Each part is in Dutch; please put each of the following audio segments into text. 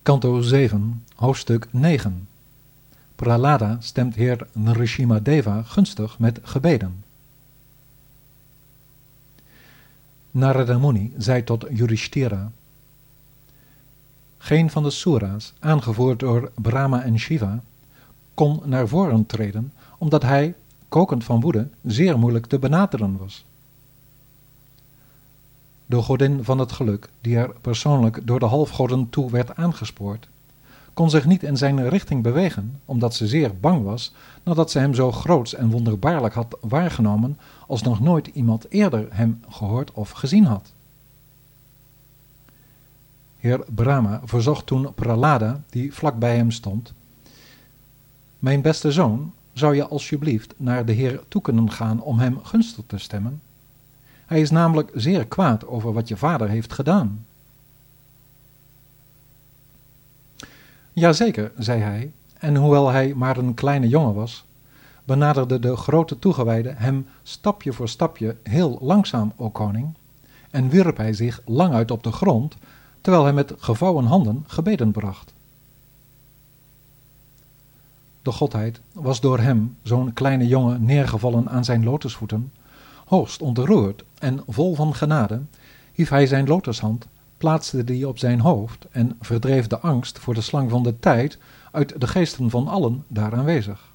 Kanto 7, hoofdstuk 9. Prahlada stemt heer Nrsimhadeva gunstig met gebeden. Narada Muni zei tot Yudhishthira: geen van de Suras, aangevoerd door Brahma en Shiva, kon naar voren treden, omdat hij, kokend van woede, zeer moeilijk te benaderen was. De godin van het geluk, die er persoonlijk door de halfgoden toe werd aangespoord, kon zich niet in zijn richting bewegen, omdat ze zeer bang was, nadat ze hem zo groots en wonderbaarlijk had waargenomen, als nog nooit iemand eerder hem gehoord of gezien had. Heer Brahma verzocht toen Prahlada, die vlak bij hem stond: mijn beste zoon, zou je alsjeblieft naar de Heer toe kunnen gaan om hem gunstig te stemmen? Hij is namelijk zeer kwaad over wat je vader heeft gedaan. Jazeker, zei hij, en hoewel hij maar een kleine jongen was, benaderde de grote toegewijde hem stapje voor stapje heel langzaam, o koning, en wierp hij zich lang uit op de grond, terwijl hij met gevouwen handen gebeden bracht. De godheid was door hem, zo'n kleine jongen, neergevallen aan zijn lotusvoeten, hoogst ontroerd en vol van genade, hief hij zijn lotushand, plaatste die op zijn hoofd en verdreef de angst voor de slang van de tijd uit de geesten van allen daar aanwezig.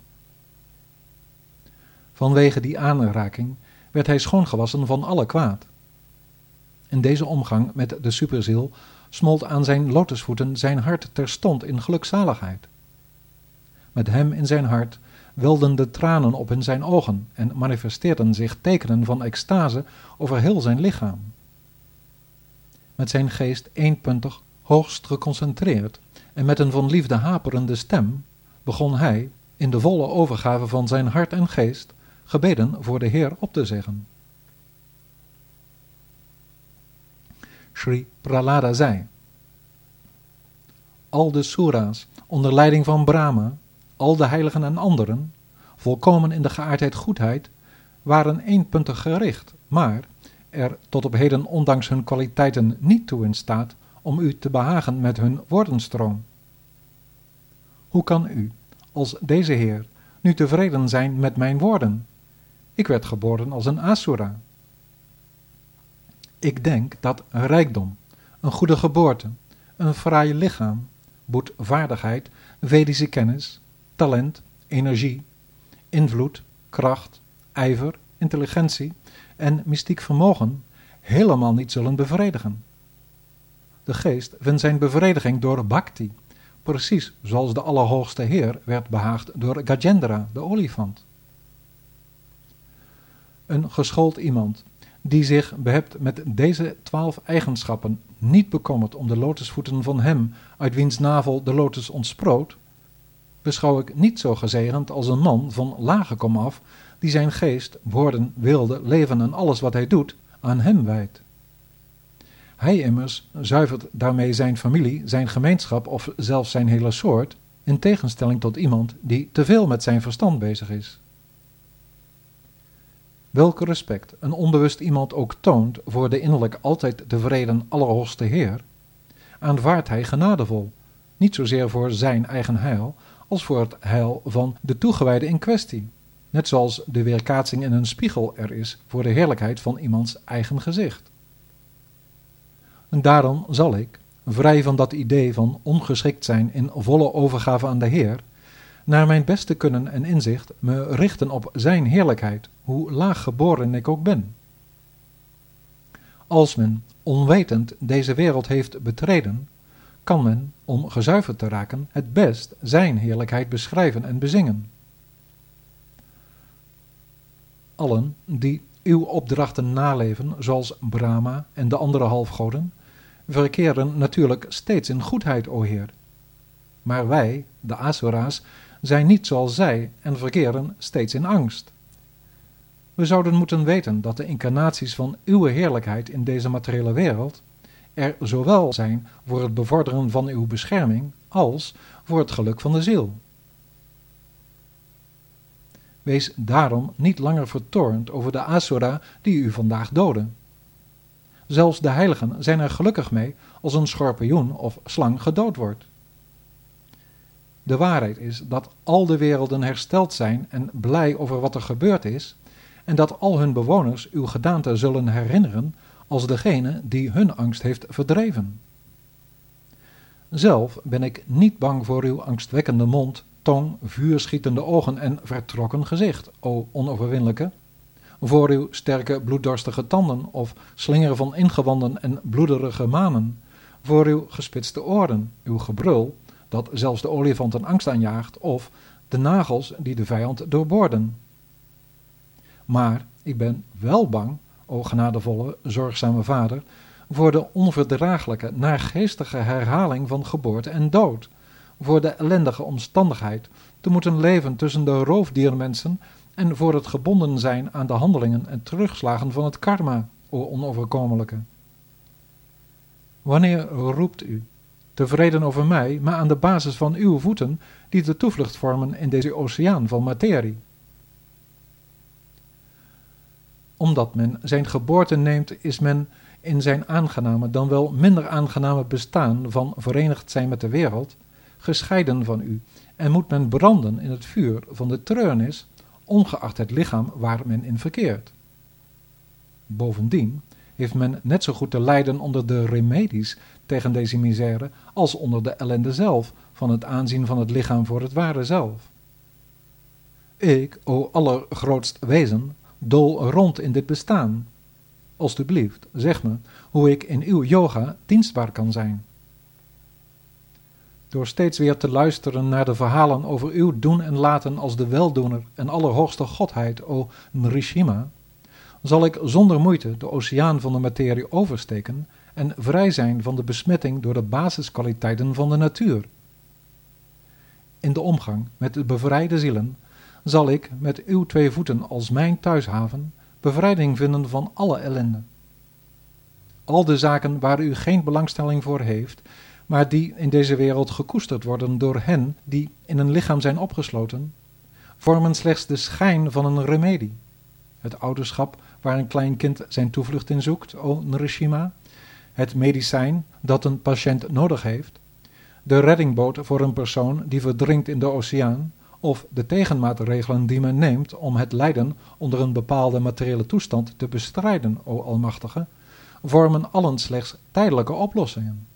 Vanwege die aanraking werd hij schoongewassen van alle kwaad. In deze omgang met de superziel smolt aan zijn lotusvoeten zijn hart terstond in gelukzaligheid. Met hem in zijn hart welden de tranen op in zijn ogen en manifesteerden zich tekenen van extase over heel zijn lichaam. Met zijn geest eenpuntig, hoogst geconcentreerd en met een van liefde haperende stem begon hij, in de volle overgave van zijn hart en geest, gebeden voor de Heer op te zeggen. Sri Prahlada zei: al de Suras onder leiding van Brahma, al de heiligen en anderen, volkomen in de geaardheid goedheid, waren eenpuntig gericht, maar er tot op heden ondanks hun kwaliteiten niet toe in staat om u te behagen met hun woordenstroom. Hoe kan u, als deze Heer, nu tevreden zijn met mijn woorden? Ik werd geboren als een Asura. Ik denk dat rijkdom, een goede geboorte, een fraai lichaam, boetvaardigheid, Vedische kennis, talent, energie, invloed, kracht, ijver, intelligentie en mystiek vermogen helemaal niet zullen bevredigen. De geest vindt zijn bevrediging door bhakti, precies zoals de Allerhoogste Heer werd behaagd door Gajendra, de olifant. Een geschoold iemand die zich behept met deze 12 eigenschappen niet bekommert om de lotusvoeten van hem uit wiens navel de lotus ontsproot, beschouw ik niet zo gezegend als een man van lage komaf die zijn geest, woorden, wilde, leven en alles wat hij doet aan hem wijdt. Hij immers zuivert daarmee zijn familie, zijn gemeenschap of zelfs zijn hele soort, in tegenstelling tot iemand die te veel met zijn verstand bezig is. Welk respect een onbewust iemand ook toont voor de innerlijk altijd tevreden Allerhoogste Heer, aanvaardt hij genadevol, niet zozeer voor zijn eigen heil, als voor het heil van de toegewijde in kwestie, net zoals de weerkaatsing in een spiegel er is voor de heerlijkheid van iemands eigen gezicht. En daarom zal ik, vrij van dat idee van ongeschikt zijn in volle overgave aan de Heer, naar mijn beste kunnen en inzicht me richten op zijn heerlijkheid, hoe laag geboren ik ook ben. Als men onwetend deze wereld heeft betreden, kan men, om gezuiverd te raken, het best zijn heerlijkheid beschrijven en bezingen. Allen die uw opdrachten naleven, zoals Brahma en de andere halfgoden, verkeren natuurlijk steeds in goedheid, o Heer. Maar wij, de Asura's, zijn niet zoals zij en verkeren steeds in angst. We zouden moeten weten dat de incarnaties van uw heerlijkheid in deze materiële wereld er zowel zijn voor het bevorderen van uw bescherming als voor het geluk van de ziel. Wees daarom niet langer vertoornd over de Asura die u vandaag doodde. Zelfs de heiligen zijn er gelukkig mee als een schorpioen of slang gedood wordt. De waarheid is dat al de werelden hersteld zijn en blij over wat er gebeurd is, en dat al hun bewoners uw gedaante zullen herinneren als degene die hun angst heeft verdreven. Zelf ben ik niet bang voor uw angstwekkende mond, tong, vuurschietende ogen en vertrokken gezicht, o onoverwinnelijke, voor uw sterke bloeddorstige tanden of slinger van ingewanden en bloederige manen, voor uw gespitste oren, uw gebrul, dat zelfs de olifanten angst aanjaagt, of de nagels die de vijand doorboorden. Maar ik ben wel bang, o genadevolle, zorgzame vader, voor de onverdraaglijke, naargeestige herhaling van geboorte en dood, voor de ellendige omstandigheid te moeten leven tussen de roofdiermensen en voor het gebonden zijn aan de handelingen en terugslagen van het karma, o onoverkomelijke. Wanneer roept u, tevreden over mij, maar aan de basis van uw voeten, die de toevlucht vormen in deze oceaan van materie? Omdat men zijn geboorte neemt, is men in zijn aangename, dan wel minder aangename bestaan van verenigd zijn met de wereld, gescheiden van u, en moet men branden in het vuur van de treurnis, ongeacht het lichaam waar men in verkeert. Bovendien heeft men net zo goed te lijden onder de remedies tegen deze misère als onder de ellende zelf van het aanzien van het lichaam voor het ware zelf. Ik, o allergrootst wezen, dool rond in dit bestaan. Alsjeblieft, zeg me hoe ik in uw yoga dienstbaar kan zijn. Door steeds weer te luisteren naar de verhalen over uw doen en laten als de weldoener en allerhoogste godheid, o Nrishima, zal ik zonder moeite de oceaan van de materie oversteken en vrij zijn van de besmetting door de basiskwaliteiten van de natuur. In de omgang met de bevrijde zielen zal ik met uw 2 voeten als mijn thuishaven bevrijding vinden van alle ellende. Al de zaken waar u geen belangstelling voor heeft, maar die in deze wereld gekoesterd worden door hen die in een lichaam zijn opgesloten, vormen slechts de schijn van een remedie. Het ouderschap waar een klein kind zijn toevlucht in zoekt, o Nrishima, het medicijn dat een patiënt nodig heeft, de reddingboot voor een persoon die verdrinkt in de oceaan, of de tegenmaatregelen die men neemt om het lijden onder een bepaalde materiële toestand te bestrijden, o Almachtige, vormen allen slechts tijdelijke oplossingen.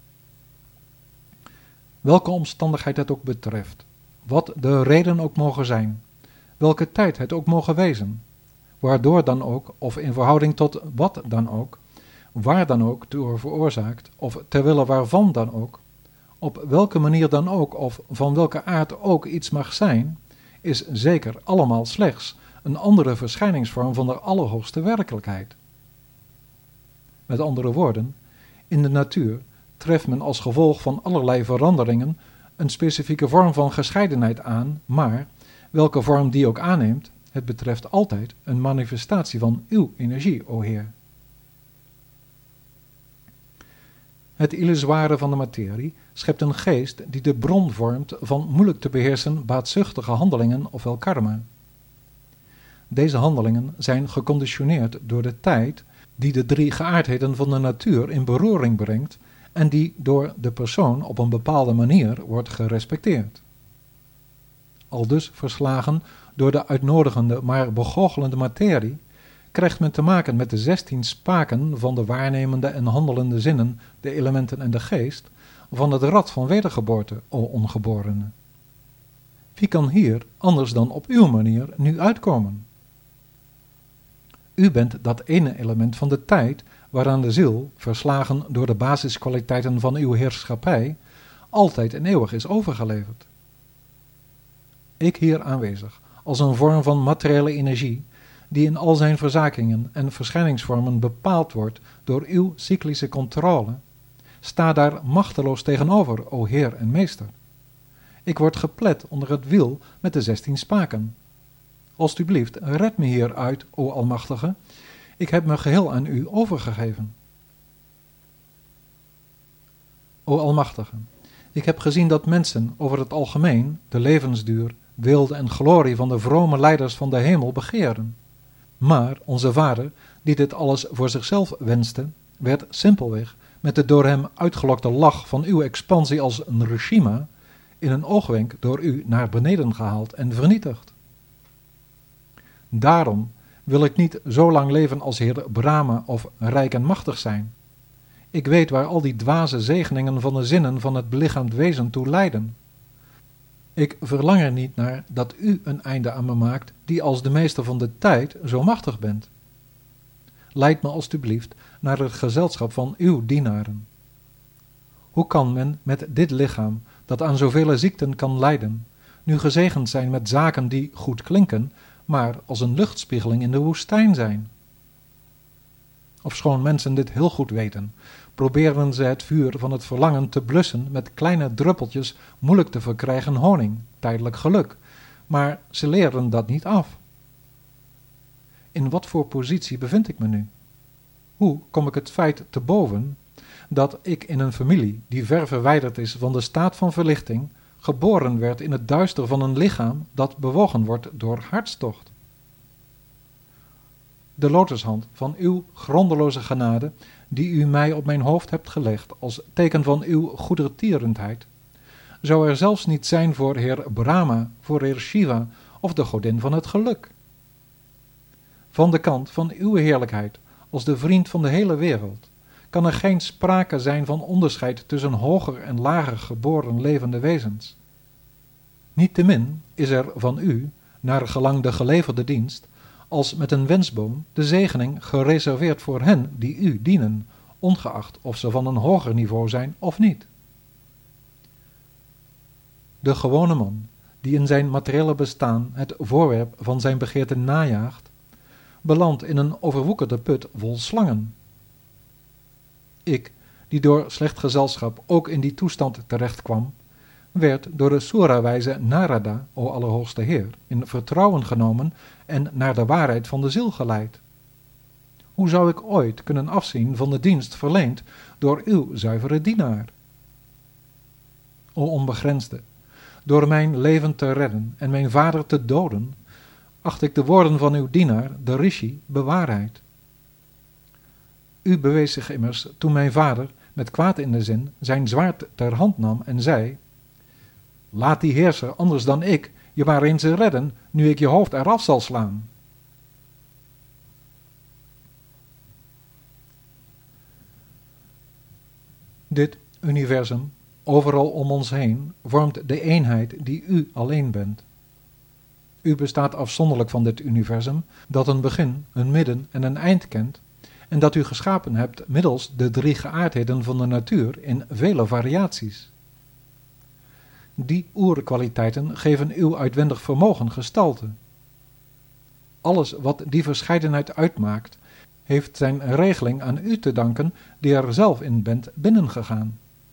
Welke omstandigheid het ook betreft, wat de reden ook mogen zijn, welke tijd het ook mogen wezen, waardoor dan ook, of in verhouding tot wat dan ook, waar dan ook door veroorzaakt, of terwille waarvan dan ook, op welke manier dan ook, of van welke aard ook iets mag zijn, is zeker allemaal slechts een andere verschijningsvorm van de allerhoogste werkelijkheid. Met andere woorden, in de natuur treft men als gevolg van allerlei veranderingen een specifieke vorm van gescheidenheid aan, maar, welke vorm die ook aanneemt, het betreft altijd een manifestatie van uw energie, o Heer. Het illusoire van de materie schept een geest die de bron vormt van moeilijk te beheersen baatzuchtige handelingen ofwel karma. Deze handelingen zijn geconditioneerd door de tijd die de 3 geaardheden van de natuur in beroering brengt en die door de persoon op een bepaalde manier wordt gerespecteerd. Aldus verslagen door de uitnodigende maar begoochelende materie, krijgt men te maken met de 16 spaken van de waarnemende en handelende zinnen, de elementen en de geest, van het rad van wedergeboorte, o ongeborene. Wie kan hier anders dan op uw manier nu uitkomen? U bent dat ene element van de tijd waaraan de ziel, verslagen door de basiskwaliteiten van uw heerschappij, altijd en eeuwig is overgeleverd. Ik hier aanwezig, als een vorm van materiële energie, die in al zijn verzakingen en verschijningsvormen bepaald wordt door uw cyclische controle, sta daar machteloos tegenover, o Heer en Meester. Ik word geplet onder het wiel met de 16 spaken. Alsjeblieft, red me hieruit, o Almachtige. Ik heb me geheel aan u overgegeven. O Almachtige, ik heb gezien dat mensen over het algemeen de levensduur, wilde en glorie van de vrome leiders van de hemel begeren. Maar onze vader, die dit alles voor zichzelf wenste, werd simpelweg met de door hem uitgelokte lach van uw expansie als Nrishima in een oogwenk door u naar beneden gehaald en vernietigd. Daarom wil ik niet zo lang leven als Heer Brahma of rijk en machtig zijn. Ik weet waar al die dwaze zegeningen van de zinnen van het belichaamd wezen toe leiden. Ik verlang er niet naar dat u een einde aan me maakt, die als de meester van de tijd zo machtig bent. Leid me alstublieft naar het gezelschap van uw dienaren. Hoe kan men met dit lichaam, dat aan zoveel ziekten kan lijden, nu gezegend zijn met zaken die goed klinken, maar als een luchtspiegeling in de woestijn zijn? Ofschoon mensen dit heel goed weten, proberen ze het vuur van het verlangen te blussen met kleine druppeltjes moeilijk te verkrijgen honing, tijdelijk geluk, maar ze leren dat niet af. In wat voor positie bevind ik me nu? Hoe kom ik het feit te boven dat ik in een familie die ver verwijderd is van de staat van verlichting, geboren werd in het duister van een lichaam dat bewogen wordt door hartstocht? De lotushand van uw grondeloze genade, die u mij op mijn hoofd hebt gelegd als teken van uw goedertierendheid, zou er zelfs niet zijn voor Heer Brahma, voor Heer Shiva of de godin van het geluk. Van de kant van uw heerlijkheid, als de vriend van de hele wereld, kan er geen sprake zijn van onderscheid tussen hoger en lager geboren levende wezens. Niettemin is er van u, naar gelang de geleverde dienst, als met een wensboom de zegening gereserveerd voor hen die u dienen, ongeacht of ze van een hoger niveau zijn of niet. De gewone man, die in zijn materiële bestaan het voorwerp van zijn begeerte najaagt, belandt in een overwoekerde put vol slangen. Ik, die door slecht gezelschap ook in die toestand terecht kwam, werd door de Soerawijze Narada, o Allerhoogste Heer, in vertrouwen genomen en naar de waarheid van de ziel geleid. Hoe zou ik ooit kunnen afzien van de dienst verleend door uw zuivere dienaar? O onbegrensde, door mijn leven te redden en mijn vader te doden, acht ik de woorden van uw dienaar, de Rishi, bewaarheid. U bewees zich immers toen mijn vader, met kwaad in de zin, zijn zwaard ter hand nam en zei: laat die heerser, anders dan ik, je maar eens redden, nu ik je hoofd eraf zal slaan. Dit universum, overal om ons heen, vormt de eenheid die u alleen bent. U bestaat afzonderlijk van dit universum, dat een begin, een midden en een eind kent, en dat u geschapen hebt middels de 3 geaardheden van de natuur in vele variaties. Die oerkwaliteiten geven uw uitwendig vermogen gestalte. Alles wat die verscheidenheid uitmaakt, heeft zijn regeling aan u te danken, die er zelf in bent binnengegaan.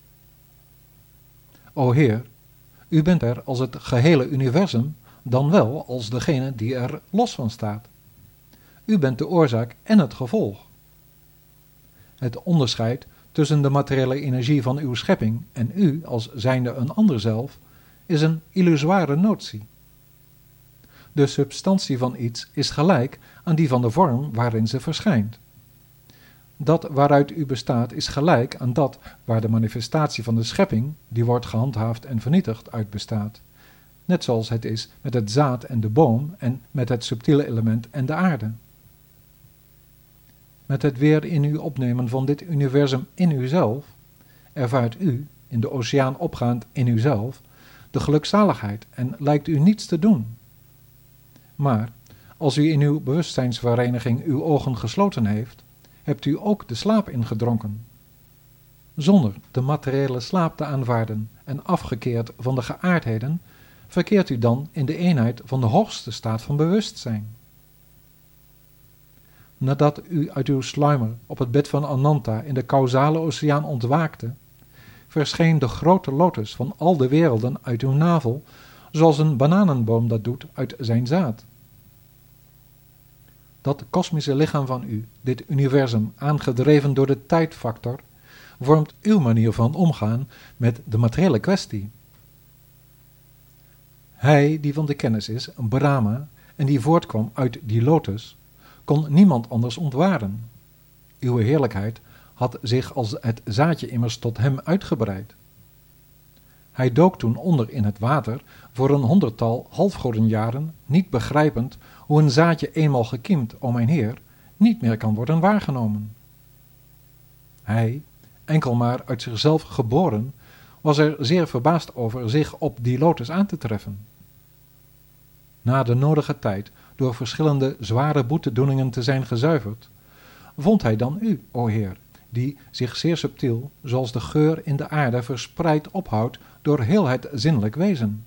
O Heer, u bent er als het gehele universum, dan wel als degene die er los van staat. U bent de oorzaak en het gevolg. Het onderscheid tussen de materiële energie van uw schepping en u als zijnde een ander zelf is een illusoire notie. De substantie van iets is gelijk aan die van de vorm waarin ze verschijnt. Dat waaruit u bestaat is gelijk aan dat waar de manifestatie van de schepping, die wordt gehandhaafd en vernietigd, uit bestaat. Net zoals het is met het zaad en de boom en met het subtiele element en de aarde. Met het weer in u opnemen van dit universum in uzelf, ervaart u, in de oceaan opgaand in uzelf, de gelukzaligheid en lijkt u niets te doen. Maar als u in uw bewustzijnsvereniging uw ogen gesloten heeft, hebt u ook de slaap ingedronken. Zonder de materiële slaap te aanvaarden en afgekeerd van de geaardheden, verkeert u dan in de eenheid van de hoogste staat van bewustzijn. Nadat u uit uw sluimer op het bed van Ananta in de causale oceaan ontwaakte, verscheen de grote lotus van al de werelden uit uw navel, zoals een bananenboom dat doet uit zijn zaad. Dat kosmische lichaam van u, dit universum aangedreven door de tijdfactor, vormt uw manier van omgaan met de materiële kwestie. Hij die van de kennis is, Brahma, en die voortkwam uit die lotus, kon niemand anders ontwaren. Uw heerlijkheid had zich als het zaadje immers tot hem uitgebreid. Hij dook toen onder in het water voor 100-tal halfgodenjaren, niet begrijpend hoe een zaadje eenmaal gekiemd, o mijn Heer, niet meer kan worden waargenomen. Hij, enkel maar uit zichzelf geboren, was er zeer verbaasd over zich op die lotus aan te treffen. Na de nodige tijd door verschillende zware boetedoeningen te zijn gezuiverd, vond hij dan u, o Heer, die zich zeer subtiel, zoals de geur in de aarde verspreid ophoudt door heel het zinnelijk wezen.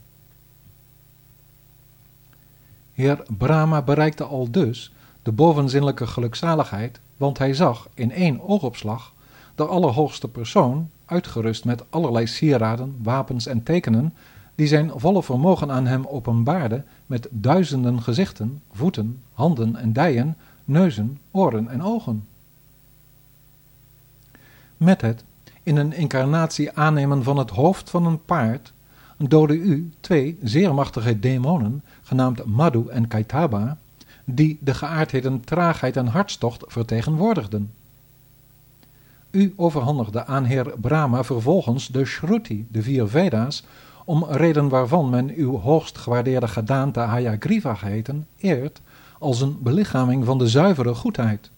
Heer Brahma bereikte al dus de bovenzinnelijke gelukzaligheid, want hij zag in 1 oogopslag de allerhoogste persoon, uitgerust met allerlei sieraden, wapens en tekenen, die zijn volle vermogen aan hem openbaarde met duizenden gezichten, voeten, handen en dijen, neuzen, oren en ogen. Met het in een incarnatie aannemen van het hoofd van een paard doodde u 2 zeer machtige demonen, genaamd Madhu en Kaitaba, die de geaardheden traagheid en hartstocht vertegenwoordigden. U overhandigde aan Heer Brahma vervolgens de Shruti, de 4 Veda's, om reden waarvan men uw hoogst gewaardeerde gedaante Hayagriva geheten, eert als een belichaming van de zuivere goedheid.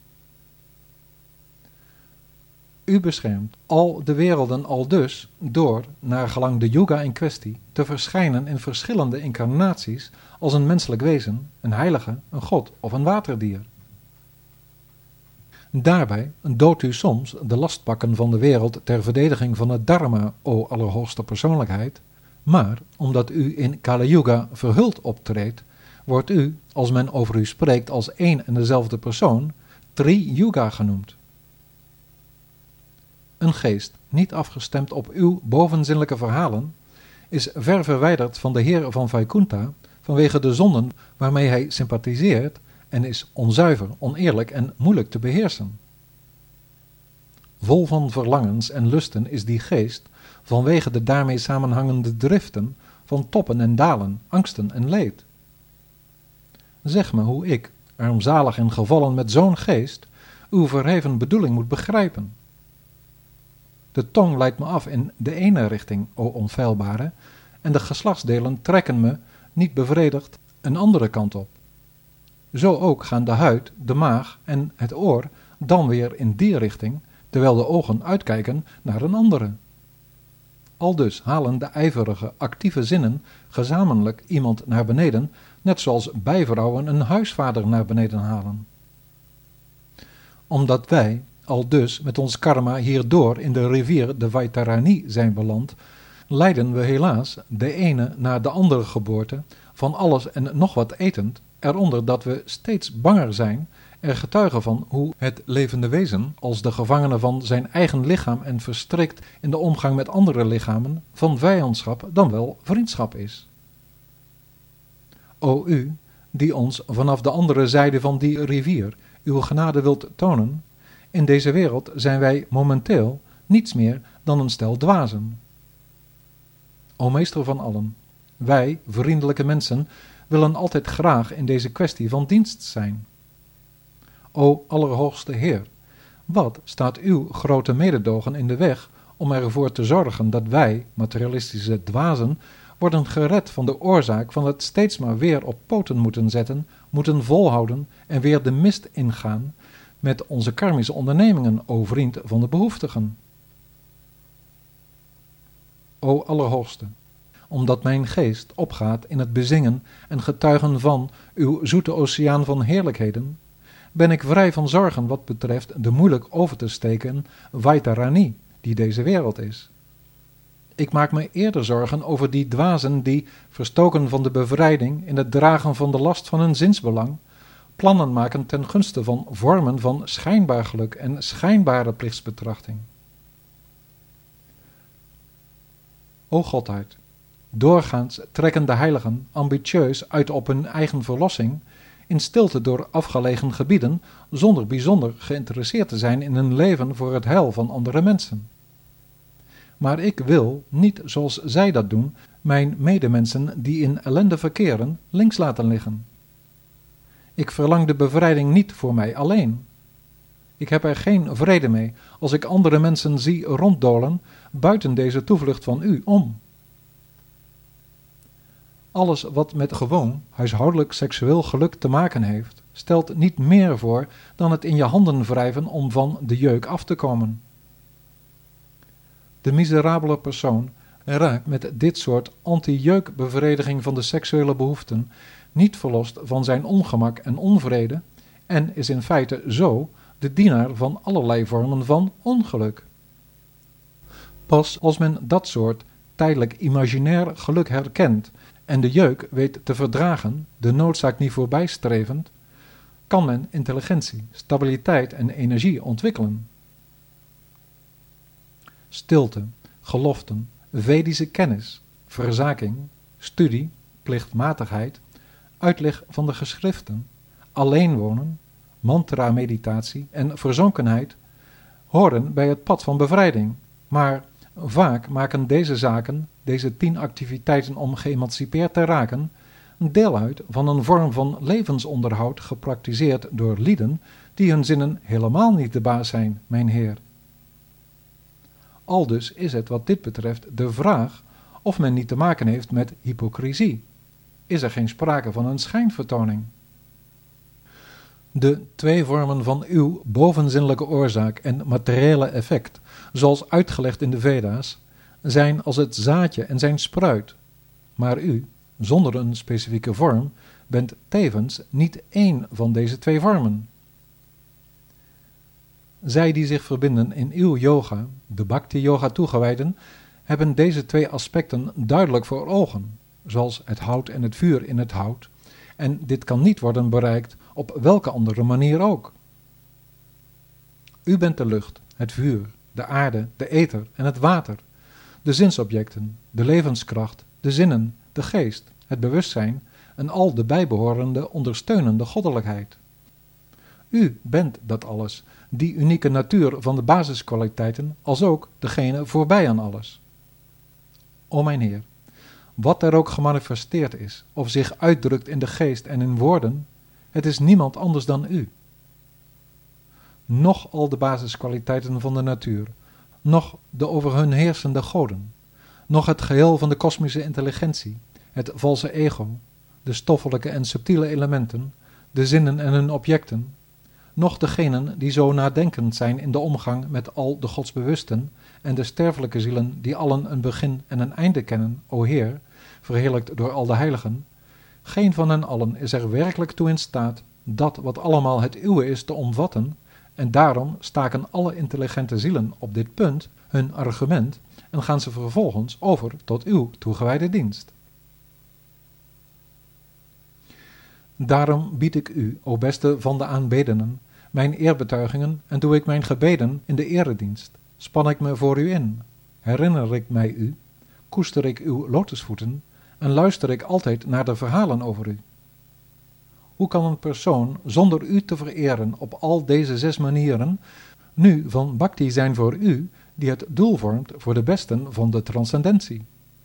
U beschermt al de werelden aldus door, naar gelang de yuga in kwestie, te verschijnen in verschillende incarnaties als een menselijk wezen, een heilige, een god of een waterdier. Daarbij doodt u soms de lastpakken van de wereld ter verdediging van het dharma, o allerhoogste persoonlijkheid, maar omdat u in Kali Yuga verhuld optreedt, wordt u, als men over u spreekt als één en dezelfde persoon, Tri Yuga genoemd. Een geest, niet afgestemd op uw bovenzinnelijke verhalen, is ver verwijderd van de Heer van Vaikuntha vanwege de zonden waarmee hij sympathiseert en is onzuiver, oneerlijk en moeilijk te beheersen. Vol van verlangens en lusten is die geest vanwege de daarmee samenhangende driften van toppen en dalen, angsten en leed. Zeg me hoe ik, armzalig en gevallen met zo'n geest, uw verheven bedoeling moet begrijpen. De tong leidt me af in de ene richting, o onfeilbare, en de geslachtsdelen trekken me, niet bevredigd, een andere kant op. Zo ook gaan de huid, de maag en het oor dan weer in die richting, terwijl de ogen uitkijken naar een andere. Aldus halen de ijverige, actieve zinnen gezamenlijk iemand naar beneden, net zoals bijvrouwen een huisvader naar beneden halen. Omdat wij aldus met ons karma hierdoor in de rivier de Vaitarani zijn beland, lijden we helaas de ene na de andere geboorte, van alles en nog wat etend, eronder dat we steeds banger zijn, er getuigen van hoe het levende wezen, als de gevangene van zijn eigen lichaam en verstrikt in de omgang met andere lichamen, van vijandschap dan wel vriendschap is. O u, die ons vanaf de andere zijde van die rivier uw genade wilt tonen, in deze wereld zijn wij momenteel niets meer dan een stel dwazen. O meester van allen, wij, vriendelijke mensen, willen altijd graag in deze kwestie van dienst zijn. O allerhoogste Heer, wat staat uw grote mededogen in de weg om ervoor te zorgen dat wij, materialistische dwazen, worden gered van de oorzaak van het steeds maar weer op poten moeten zetten, moeten volhouden en weer de mist ingaan met onze karmische ondernemingen, o vriend van de behoeftigen. O Allerhoogste, omdat mijn geest opgaat in het bezingen en getuigen van uw zoete oceaan van heerlijkheden, ben ik vrij van zorgen wat betreft de moeilijk over te steken Vaitarani, die deze wereld is. Ik maak me eerder zorgen over die dwazen die, verstoken van de bevrijding in het dragen van de last van hun zinsbelang, plannen maken ten gunste van vormen van schijnbaar geluk en schijnbare plichtsbetrachting. O Godheid, doorgaans trekken de heiligen ambitieus uit op hun eigen verlossing, in stilte door afgelegen gebieden, zonder bijzonder geïnteresseerd te zijn in hun leven voor het heil van andere mensen. Maar ik wil, niet zoals zij dat doen, mijn medemensen die in ellende verkeren, links laten liggen. Ik verlang de bevrijding niet voor mij alleen. Ik heb er geen vrede mee als ik andere mensen zie ronddolen buiten deze toevlucht van u om. Alles wat met gewoon, huishoudelijk seksueel geluk te maken heeft, stelt niet meer voor dan het in je handen wrijven om van de jeuk af te komen. De miserabele persoon raakt met dit soort anti-jeukbevrediging van de seksuele behoeften niet verlost van zijn ongemak en onvrede en is in feite zo de dienaar van allerlei vormen van ongeluk. Pas als men dat soort tijdelijk imaginair geluk herkent en de jeuk weet te verdragen, de noodzaak niet voorbijstrevend, kan men intelligentie, stabiliteit en energie ontwikkelen. Stilte, geloften, Vedische kennis, verzaking, studie, plichtmatigheid, uitleg van de geschriften, alleen wonen, mantra-meditatie en verzonkenheid horen bij het pad van bevrijding, maar vaak maken deze zaken, deze 10 activiteiten om geëmancipeerd te raken, deel uit van een vorm van levensonderhoud gepraktiseerd door lieden die hun zinnen helemaal niet de baas zijn, mijn heer. Aldus is het wat dit betreft de vraag of men niet te maken heeft met hypocrisie. Is er geen sprake van een schijnvertoning? De 2 vormen van uw bovenzinnelijke oorzaak en materiële effect, zoals uitgelegd in de Veda's, zijn als het zaadje en zijn spruit. Maar u, zonder een specifieke vorm, bent tevens niet één van deze 2 vormen. Zij die zich verbinden in uw yoga, de bhakti-yoga toegewijden, hebben deze 2 aspecten duidelijk voor ogen, zoals het hout en het vuur in het hout, en dit kan niet worden bereikt op welke andere manier ook. U bent de lucht, het vuur, de aarde, de ether en het water, de zinsobjecten, de levenskracht, de zinnen, de geest, het bewustzijn en al de bijbehorende ondersteunende goddelijkheid. U bent dat alles, die unieke natuur van de basiskwaliteiten, als ook degene voorbij aan alles. O mijn Heer, wat er ook gemanifesteerd is, of zich uitdrukt in de geest en in woorden, het is niemand anders dan u. Noch al de basiskwaliteiten van de natuur, noch de over hun heersende goden, noch het geheel van de kosmische intelligentie, het valse ego, de stoffelijke en subtiele elementen, de zinnen en hun objecten, noch degenen die zo nadenkend zijn in de omgang met al de godsbewusten en de sterfelijke zielen die allen een begin en een einde kennen, o Heer, verheerlijkt door al de heiligen, geen van hen allen is er werkelijk toe in staat dat wat allemaal het uwe is te omvatten, en daarom staken alle intelligente zielen op dit punt hun argument en gaan ze vervolgens over tot uw toegewijde dienst. Daarom bied ik u, o beste van de aanbedenen, mijn eerbetuigingen en doe ik mijn gebeden in de eredienst. Span ik me voor u in, herinner ik mij u, koester ik uw lotusvoeten en luister ik altijd naar de verhalen over u. Hoe kan een persoon zonder u te vereren op al deze 6 manieren nu van bhakti zijn voor u, die het doel vormt voor de besten van de transcendentie?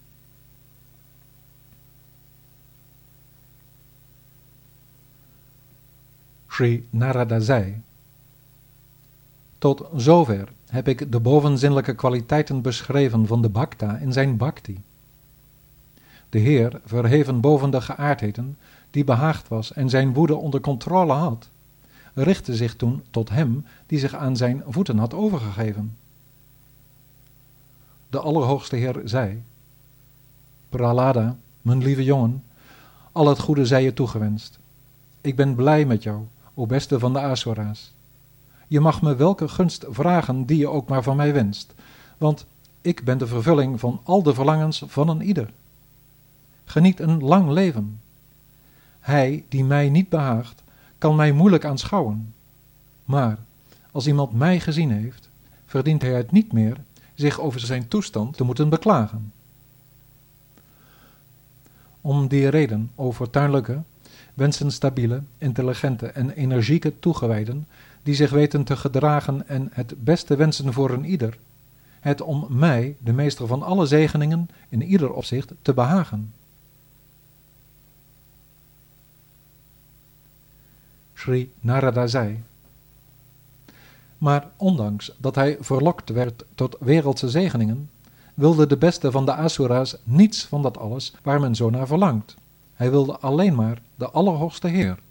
Sri Narada zei: tot zover heb ik de bovenzinnelijke kwaliteiten beschreven van de bhakta in zijn bhakti. De Heer, verheven boven de geaardheden, die behaagd was en zijn woede onder controle had, richtte zich toen tot hem die zich aan zijn voeten had overgegeven. De Allerhoogste Heer zei: Prahlada, mijn lieve jongen, al het goede zij je toegewenst. Ik ben blij met jou, o beste van de Asura's. Je mag me welke gunst vragen die je ook maar van mij wenst, want ik ben de vervulling van al de verlangens van een ieder. Geniet een lang leven. Hij die mij niet behaagt, kan mij moeilijk aanschouwen. Maar als iemand mij gezien heeft, verdient hij het niet meer zich over zijn toestand te moeten beklagen. Om die reden, o fortuinlijke, wensen stabiele, intelligente en energieke toegewijden, die zich weten te gedragen en het beste wensen voor een ieder, het om mij, de meester van alle zegeningen, in ieder opzicht te behagen. Sri Narada zei: maar ondanks dat hij verlokt werd tot wereldse zegeningen, wilde de beste van de Asura's niets van dat alles waar men zo naar verlangt. Hij wilde alleen maar de Allerhoogste Heer.